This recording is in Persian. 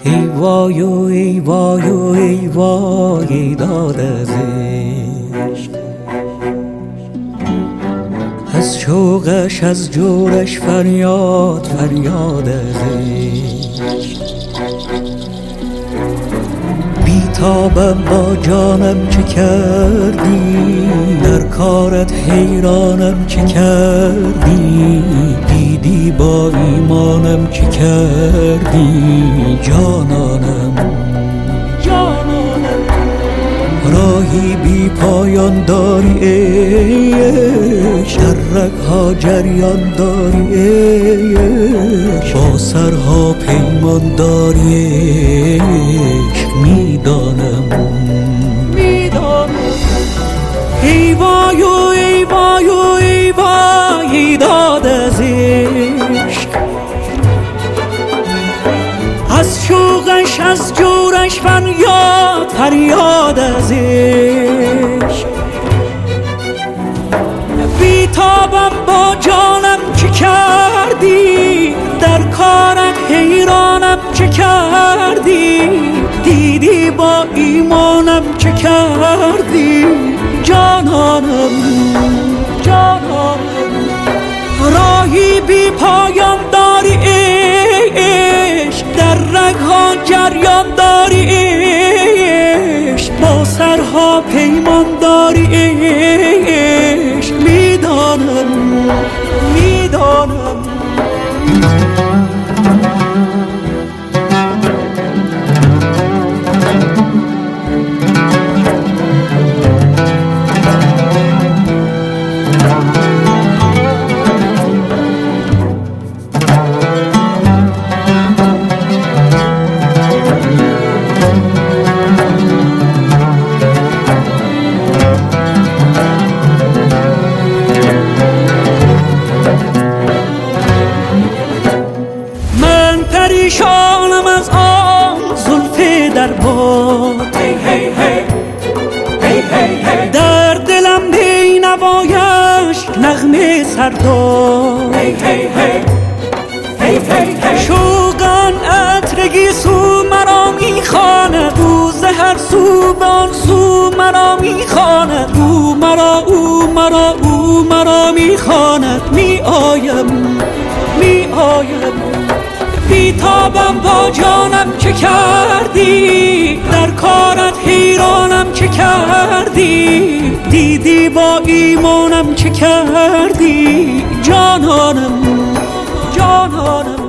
ای وای و ای وای و ای وای داد از عشق، از شوقش از جورش فریاد فریاد از عشق. بیتابم با جانم چه کردی، در کارت حیرانم چه کردی، دیدی با ایمانم چه کردی جانانم. راهی بی پایان داری عشق، در رگ‌ها جریان داری عشق، با سرها پیمان داری عشق. میدانم ای وای و ای وای و ای وای داد از عشق، از شوقش از جورش فریاد فریاد از عشق. بیتابم با جانم چه کردی، در کارت حیرانم چه کردی، دیدی با ایمانم چه کردی جانانم. راهی بی پایان داری عشق، در رگ‌ها جریان داری عشق، با سرها پیمان داری عشق. میدانم پریشانم از آن زلف در باد، در دلم بی نوایش نغمه سرداد. شوقان عطرگی سو مرا میخواند، او ز هر سو بان سو مرا میخواند، او مرا میخواند. میآیم بیتابم با جانم چه کردی، در کارت حیرانم چه کردی، دیدی با ایمانم چه کردی جانانم.